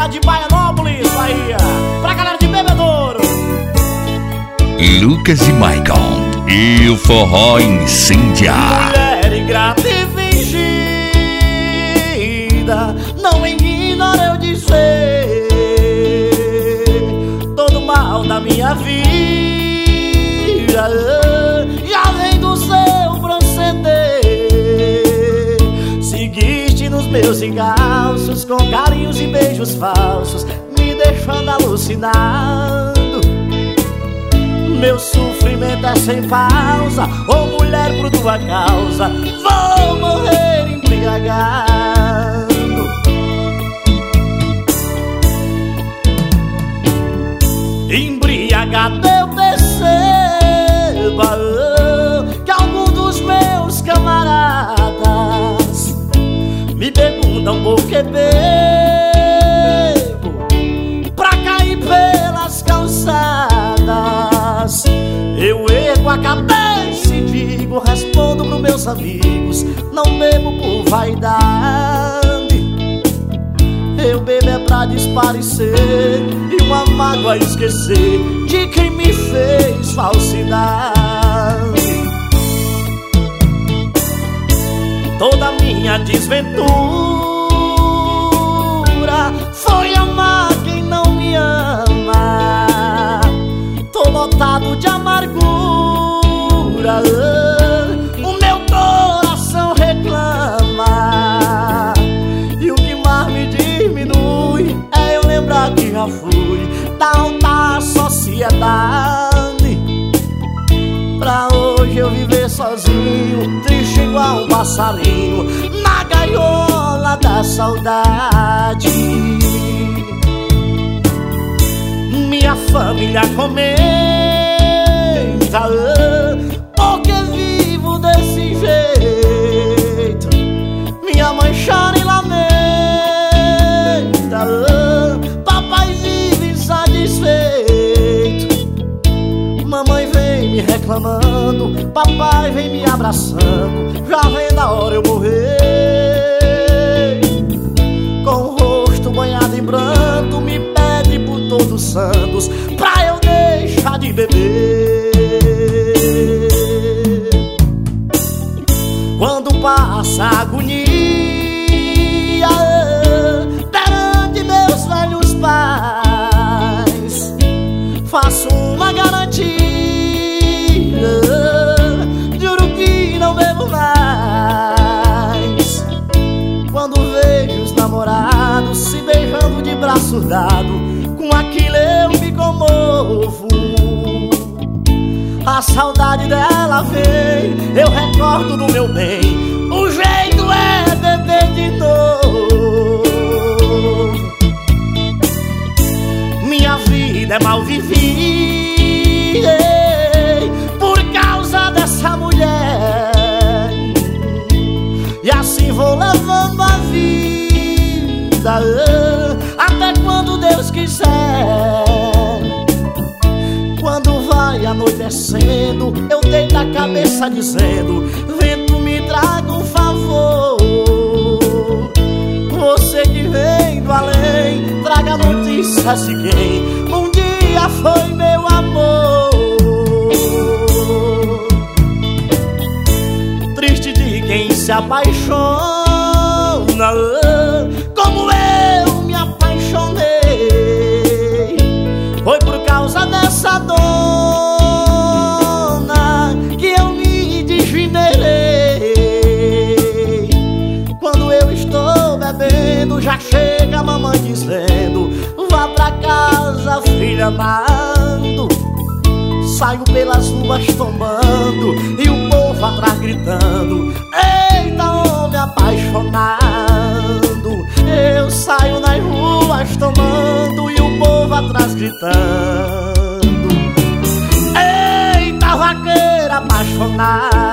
lá de Baianópolis, Bahia. Pra galera de Bebedouro. Lucas e Maicon e o forró incendia. Mulher ingrata e fingida, não ignora eu dizer todo mal da minha vida já vem do seu proceder. Seguiste nos meus encalços com carinhos e beijos falsos, me deixando alucinado. Meu sofrimento é sem pausa, ô mulher por tua causa vou morrer embriagado. Embriagado eu perceba que algum dos meus camaradas me perguntam por que bebo pra cair pelas calçadas. Eu ergo a cabeça e digo, respondo pros meus amigos, não bebo por vaidade. Eu bebo é pra desaparecer e uma mágoa esquecer de quem me fez falsidade. Toda minha desventura foi amar quem não me ama. Tô lotado de amargura, o meu coração reclama. E o que mais me diminui é eu lembrar que já fui da alta sociedade, pra hoje eu viver sozinho, triste igual um passarinho na gaiola da saudade. Minha família comenta porque vivo desse jeito. Minha mãe chora e lamenta, papai vive insatisfeito. Mamãe vem me reclamando, papai vem me abraçando, já vem da hora eu morrer. Com o rosto banhado em pranto, me pede por todos os santos pra eu deixar de beber. Quando passa a agonia perante meus velhos pais, faço uma garantia, juro que não bebo mais. Quando vejo os namorados se beijando de braço dado, com aquilo eu me comovo. A saudade dela vem, eu recordo do meu bem, o jeito é beber de novo. Minha vida é mal vivida por causa dessa mulher, e assim vou levando a vida até quando Deus quiser. Quando vai anoitecendo, eu deito a cabeça dizendo, vento me traga um favor. Você que vem do além, traga notícias de quem um dia foi meu amor. Triste de quem se apaixona como eu me apaixonei. Foi por causa dessa dona que eu me degenerei. Quando eu estou bebendo, já chega a mamãe dizendo, vá pra casa, filha amado. Saio pelas ruas tombando e o povo atrás gritando, eita homem apaixonado. Eu saio nas ruas tomando e o povo atrás gritando, eita vaqueira apaixonada.